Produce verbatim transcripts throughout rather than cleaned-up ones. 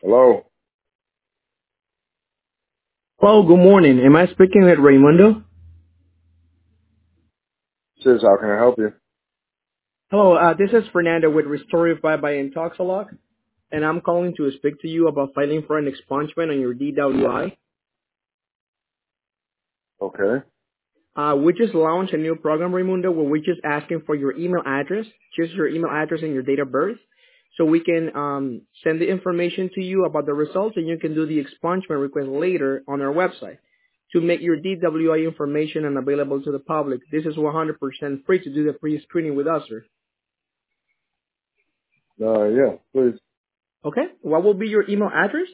Hello. Hello, good morning. Am I speaking with Raimundo? Sis, how can I help you? Hello, uh, this is Fernando with Restorify by Intoxalog, and I'm calling to speak to you about filing for an expungement on your D W I. Okay. Uh, we just launched a new program, Raimundo, where we're just asking for your email address, just your email address and your date of birth, so we can um, send the information to you about the results, and you can do the expungement request later on our website to make your D W I information unavailable to the public. This is one hundred percent free to do the pre-screening with us, sir. Uh, yeah, please. Okay. What will be your email address?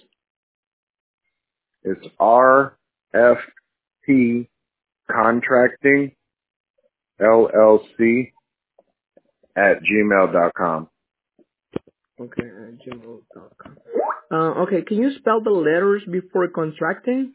It's R F P Contracting L L C at gmail dot com. Okay, at gmail dot com. Uh, okay, can you spell the letters before contracting?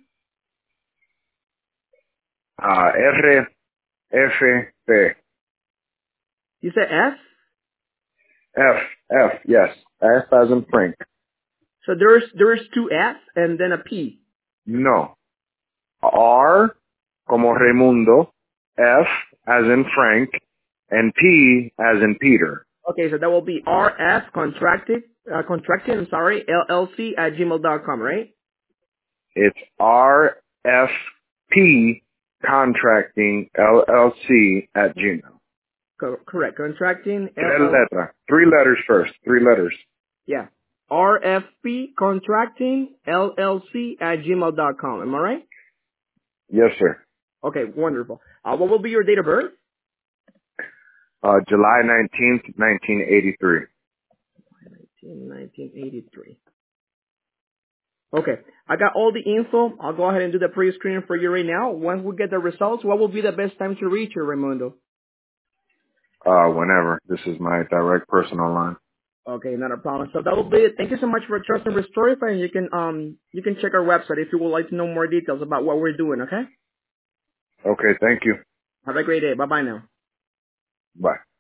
Uh, R F P. You said F? F, F, yes. F as in Frank. So there's there's two F and then a P. No. R como Raimundo, F as in Frank, and P as in Peter. Okay, so that will be R F contracted, uh, contracting, I'm sorry, L L C at gmail dot com, right? It's R F P Contracting L L C at Gmail. Co- correct, contracting, Tres L L C, letra. Three letters first. Three letters. yeah. R F P contracting, L L C at gmail dot com, am I right? Yes, sir. Okay, wonderful. Uh, what will be your date of birth? Uh, July nineteenth, nineteen eighty-three. nineteen eighty-three. Okay, I got all the info. I'll go ahead and do the pre-screening for you right now. Once we get the results, what will be the best time to reach you, Raimundo? Uh, whenever. This is my direct personal line. Okay, not a problem. So that will be it. Thank you so much for trusting Restorify, and you can um you can check our website if you would like to know more details about what we're doing. Okay. Okay, thank you. Have a great day. Bye bye now. Bye.